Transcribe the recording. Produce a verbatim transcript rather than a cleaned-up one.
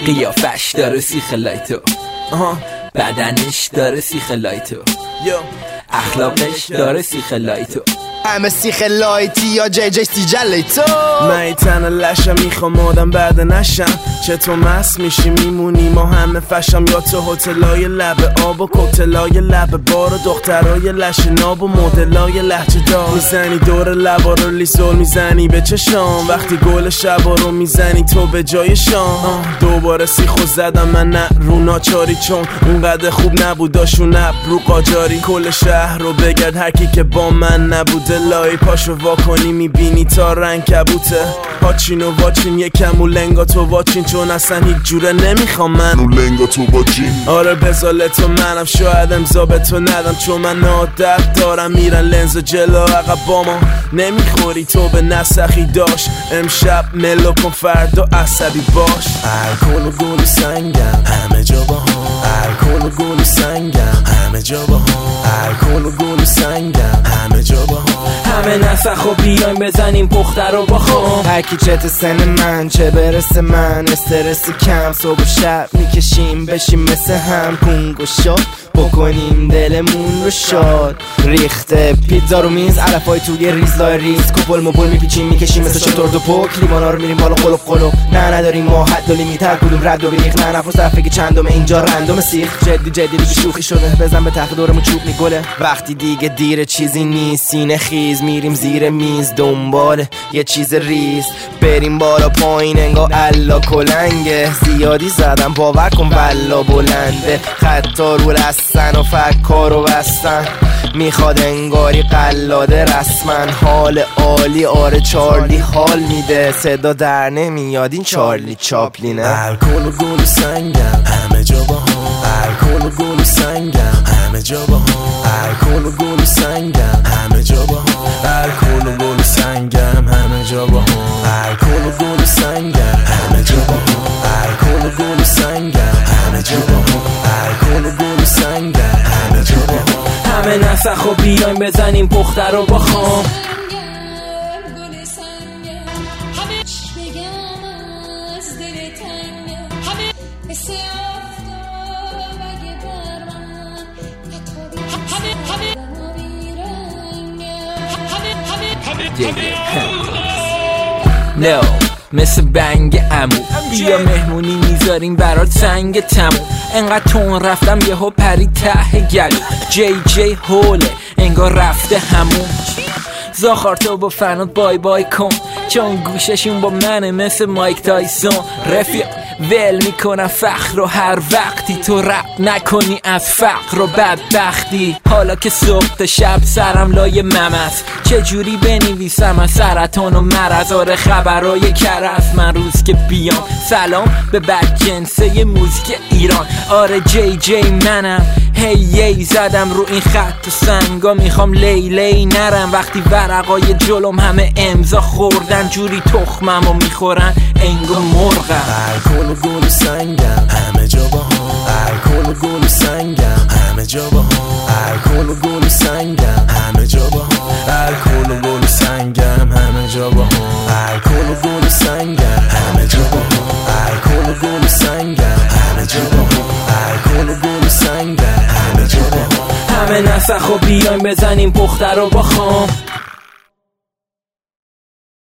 قیافش داره سیخ لایتو، بدنش داره سیخ لایتو، اخلاقش داره سیخ لایتو. همه سیخ لایتی یا جی جی سی جلی تو. من تن لشم میخوام آدم بعد نشم، چطور مست میشی میمونی ما همه فشم، یا تو هتلای لب آب و کوتلای لب بار و دخترای لش ناب و مدلای لحجه دار. میزنی دور لبا رو لیزول میزنی به چشام، وقتی گل شبا رو میزنی تو به جای شام. دوباره سیخو زدم من نه رو ناچاری، چون اونقدر خوب نبوداشون ابرو قاجاری. کل شهر رو بگرد هرکی که با من نبوده، لای پاشو وا کنی میبینی تا رنگ کبوته. هاچین و واچین یکم و لنگا تو واچین، چون اصلا هیچ جوره نمیخوام من و لنگا تو واچین. آره بزاله تو منم، شاید امضا به تو ندم، چون من عادت دارم میرن لنز جلو عقب با ما. نمیخوری تو به نسخی داشت، امشب ملو کن فردا عصبی باش. الکل و گل سنگم همه جا با هم، الکل و گل سنگم همه جا با هم، الکل و گل سنگم همه جا با هم. همه نسخ و بیایم بزنیم پخته رو با خون. هرکی چت سن من چه برسه من، استرس کم صبح و شب میکشیم بشیم مثل هم. پونگ و شاد بکنیم دلمون رو شاد، ریخته پیتزا رو میز علفای توی ریز لای ریز. کوپل موپل میپیچیم میکشیم مثل شطور دو پک، لیوانا رو میریم بالا قلوب قلوب. نه نداریم ما حد و لیمیت، هر کدوم رد و بیخ. نه نفس صفحه که چندمه اینجا رندوم سیخ. جدی جدی دیگه شوخی شده، بزن به تخت دورمون چوب میگله. وقتی دیگه دیر چیزی نیست سینه خیز، میریم زیر میز دنبال یه چیز ریز. بریم بالا پایین انگار الا کلنگه، زیادی زدم باور کن بلا بلنده. خطا رو رستن و فکار رو بستن، میخواد انگاری قلاده رسما. حال عالی آره چارلی حال میده، صدا در نمیاد این چارلی چاپلینه. الکل و گل سنگم همه جا با هم، الکل و گل سنگم همه جا با هم، الکل و گل سنگم همه جا با هم، الکل و گل سنگم همه جا با هم، الکل و گل سنگم همه جا با هم، الکل و گل سنگم همه جا با هم، الکل و گل سنگم همه جا با هم. همه نسخ و بیایم بزنیم پخته رو با خون. نو مثل بنگ عمو، بیا مهمونی میذاریم برات سنگ تموم. انقدر تون رفتم یهو پری ته گلو، جی جی هوله انگار رفته همون. زاخارتو با فنات بای بای کن، چون گوششون با منه مثل مایک تایسون. رفیق ول میکنم فخر رو هر وقتی تو رپ نکنی از فقر و بدبختی. حالا که صبح تا شب سرم لای ممست، چجوری بنویسم از سرطان و مرض. آره خبرای کرس من روز که بیام، سلام به بدجنسه موزیک ایران. آره جی جی منم، هی یی زدم رو این خط و سنگا، میخوام لی لی نرم. وقتی ورقای جلوم همه امضا خوردن، جوری تخمم و میخورن انگار مرغم. الکل و گل سنگم همه جا با هم، الکل و گل سنگم همه جا با هم، الکل و گل سنگم همه جا با هم، الکل و گل سنگم همه جا با هم، الکل و گل سنگم همه جا با هم، الکل و گل سنگم همه جا با هم، الکل و گل سنگم همه جا با هم. همه نسخ و بیایم بزنیم پخته رو با خون.